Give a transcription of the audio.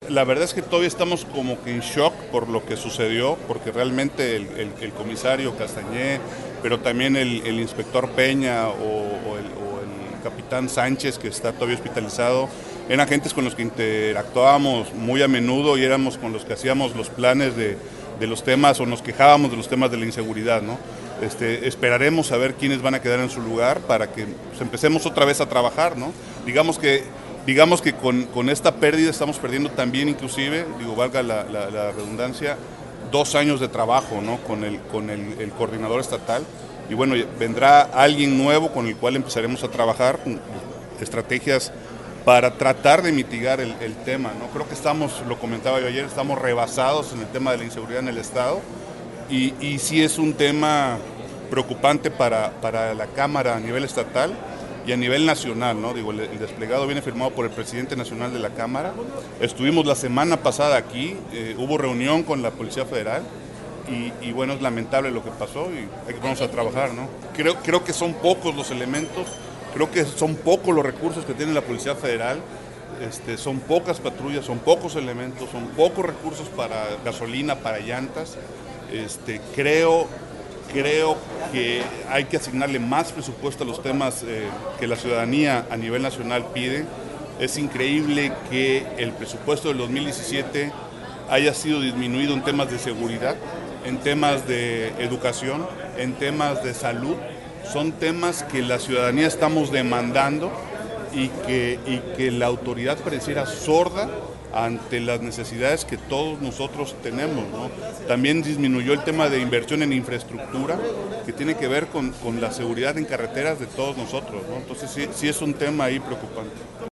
la verdad es que todavía estamos como que en shock por lo que sucedió, porque realmente el comisario Castañé, pero también el inspector Peña o el capitán Sánchez, que está todavía hospitalizado, eran agentes con los que interactuábamos muy a menudo y éramos con los que hacíamos los planes de los temas o nos quejábamos de los temas de la inseguridad, ¿no? Esperaremos a ver quiénes van a quedar en su lugar para que pues, empecemos otra vez a trabajar, ¿no? Digamos que con esta pérdida estamos perdiendo también, inclusive, digo, valga la redundancia, 2 años de trabajo, ¿no? con el coordinador estatal, y bueno, vendrá alguien nuevo con el cual empezaremos a trabajar estrategias para tratar de mitigar el tema, ¿no? Creo que estamos, lo comentaba yo ayer, estamos rebasados en el tema de la inseguridad en el Estado, y sí es un tema preocupante para la Cámara a nivel estatal y a nivel nacional, ¿no? Digo, el desplegado viene firmado por el presidente nacional de la Cámara. Estuvimos la semana pasada aquí, hubo reunión con la Policía Federal y bueno, es lamentable lo que pasó y hay que ponernos a trabajar, ¿no? Creo que son pocos los elementos, creo que son pocos los recursos que tiene la Policía Federal, son pocas patrullas, son pocos elementos, son pocos recursos para gasolina, para llantas. Creo que hay que asignarle más presupuesto a los temas que la ciudadanía a nivel nacional pide. Es increíble que el presupuesto del 2017 haya sido disminuido en temas de seguridad, en temas de educación, en temas de salud. Son temas que la ciudadanía estamos demandando y que la autoridad pareciera sorda ante las necesidades que todos nosotros tenemos, ¿no? También disminuyó el tema de inversión en infraestructura, que tiene que ver con la seguridad en carreteras de todos nosotros, ¿no? Entonces sí es un tema ahí preocupante.